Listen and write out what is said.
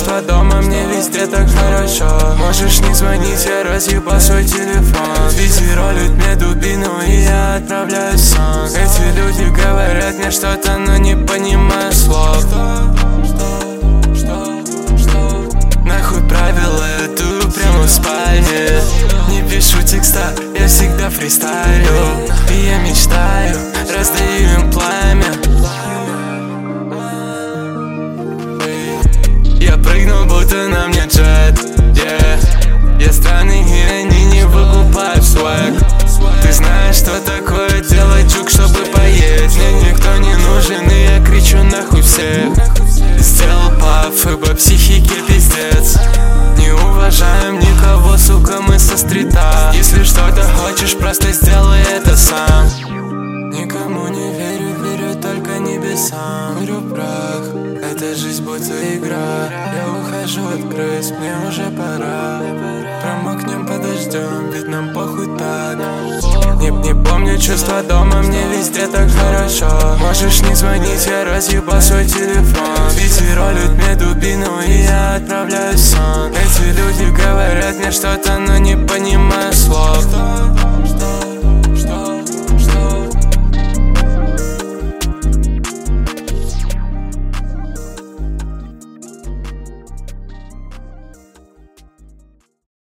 чувства дома, мне везде так хорошо. Можешь не звонить, я разъебал свой телефон. Визируют мне дубину, и я отправляю сон. Эти люди говорят мне что-то, но не понимаю слов. Нахуй правила, я ту прямо в спальне. Не пишу текста, я всегда фристайлю. И я мечтаю, раздаю им пламя. Я прыгнул, будто на мне джет, yeah. Я странный, и они не выкупают свэг. Ты знаешь, что такое делать джук, чтобы поесть. Мне никто не нужен, и я кричу нахуй всех. Сделал паф, ибо психике пиздец. Не уважаем никого, сука, мы со стрита. Если что-то хочешь, просто сделай это сам. Никому не верю, верю только небесам. Курю прах, эта жизнь будто игра. Я ухожу от крыс, мне уже пора. Промокнем под дождем, ведь нам похуй так. Не помню чувства дома, мне везде так хорошо. Можешь не звонить, я разъебал свой телефон. Визируют мне дубину, и я отправляю сон. Эти люди говорят мне что-то, но не понимаю слов.